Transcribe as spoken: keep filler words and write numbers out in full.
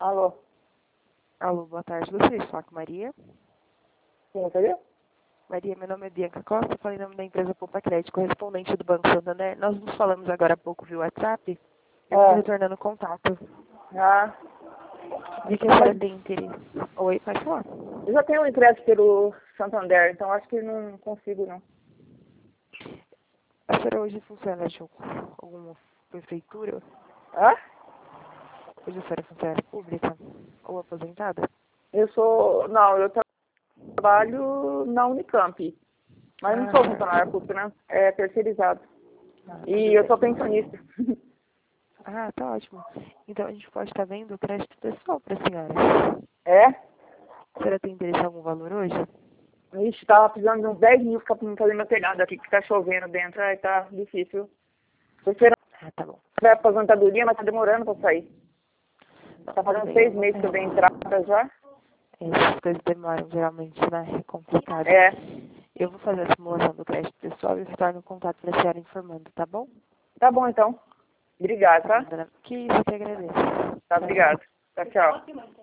Alô? Alô, boa tarde. Gostaria de falar com Maria. Quem seria? Maria, meu nome é Bianca Costa, falei em nome da empresa Poupa Crédito, correspondente do Banco Santander. Nós nos falamos agora há pouco via WhatsApp. Eu estou É. retornando o contato. Ah, De que a senhora tem interesse. Oi, pode falar. eu já tenho um ingresso pelo Santander, então acho que não consigo, não. A senhora hoje funciona de alguma prefeitura? Hã? Hoje a senhora é funcionária pública? Ou aposentada? Eu sou... Não, eu trabalho na Unicamp. Mas não Ah, sou certo. funcionária pública, né? É terceirizado. Ah, tudo E eu bem. sou pensionista. Ah, tá ótimo. Então a gente pode estar vendo o crédito pessoal para a senhora. É? A senhora tem interesse em algum valor hoje? Ixi, tava precisando de uns dez mil pra fazer meu telhado aqui, que tá chovendo dentro. Aí tá difícil. Tô esperando Ah, tá bom. a aposentadoria, mas tá demorando pra sair. Não, Tá tudo fazendo bem. seis Eu vou... meses que eu dei entrada já. Essas coisas demoram geralmente, né? É complicado. É. Eu vou fazer a simulação do crédito pessoal e retorno o contato para a senhora informando, tá bom? Tá bom, então. Obrigada, Tá bom, tá? dona. Que isso, eu que agradeço. Tá, Tchau, tchau. obrigado. Tchau, tchau.